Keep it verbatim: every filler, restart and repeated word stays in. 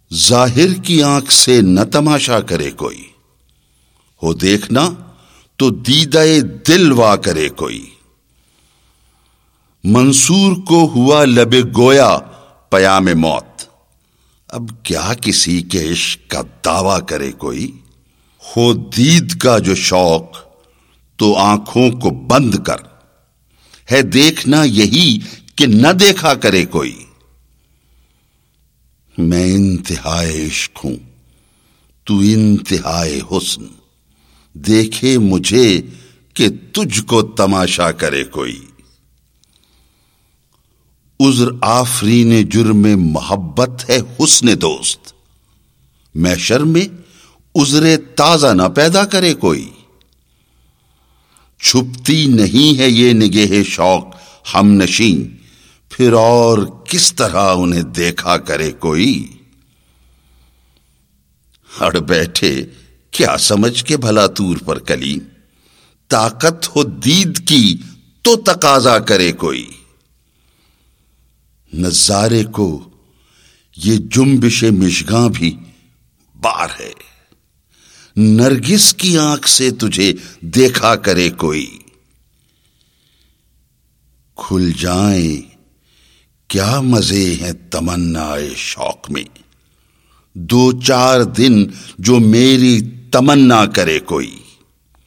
ظاہر کی آنکھ سے نہ تماشا کرے کوئی، ہو دیکھنا تو دیدہ دل وا کرے کوئی۔ منصور کو ہوا لب گویا پیام موت، اب کیا کسی کے عشق کا دعویٰ کرے کوئی۔ ہو دید کا جو شوق تو آنکھوں کو بند کر، ہے دیکھنا یہی کہ نہ دیکھا کرے کوئی۔ میں انتہائے عشق ہوں تو انتہائے حسن، دیکھے مجھے کہ تجھ کو تماشا کرے کوئی۔ عذر آفرین جرم محبت ہے حسن دوست، محشر میں عذر تازہ نہ پیدا کرے کوئی۔ چھپتی نہیں ہے یہ نگہ شوق ہم نشیں، پھر اور کس طرح انہیں دیکھا کرے کوئی۔ اڑ بیٹھے کیا سمجھ کے بھلا طور پر کلیم، طاقت ہو دید کی تو تقاضا کرے کوئی۔ نظارے کو یہ جنبش مشگاں بھی بار ہے، نرگس کی آنکھ سے تجھے دیکھا کرے کوئی۔ کھل جائیں کیا مزے ہیں تمنا شوق میں، دو چار دن جو میری تمنا کرے کوئی۔